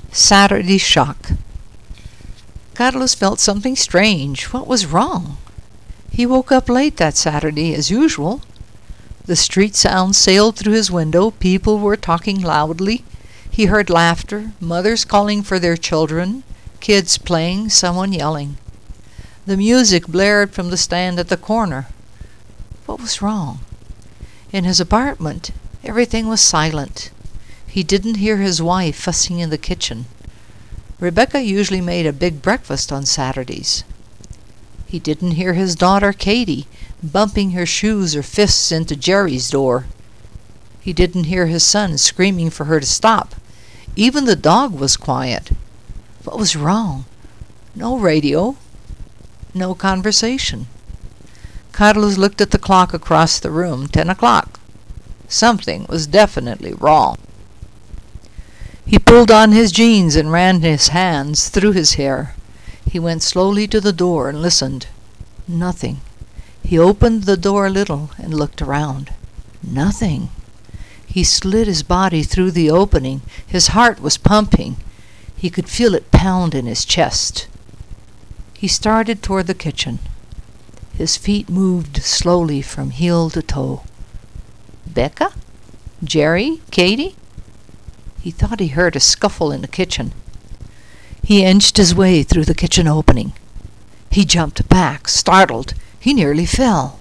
Saturday shock. Carlos felt something strange. What was wrong? He woke up late that Saturday, as usual. The street sounds sailed through his window. People were talking loudly. He heard laughter, mothers calling for their children, kids playing, someone yelling. The music blared from the stand at the corner. What was wrong? In his apartment, everything was silent. He didn't hear his wife fussing in the kitchen. Rebecca usually made a big breakfast on Saturdays. He didn't hear his daughter Katie bumping her shoes or fists into Jerry's door. He didn't hear his son screaming for her to stop. Even the dog was quiet. What was wrong? No radio. No conversation. Carlos looked at the clock across the room. 10 o'clock. Something was definitely wrong. He pulled on his jeans and ran his hands through his hair. He went slowly to the door and listened. Nothing. He opened the door a little and looked around. Nothing. He slid his body through the opening. His heart was pumping. He could feel it pound in his chest. He started toward the kitchen. His feet moved slowly from heel to toe. Becca? Jerry? Katie? He thought he heard a scuffle in the kitchen. He inched his way through the kitchen opening. He jumped back, startled. He nearly fell.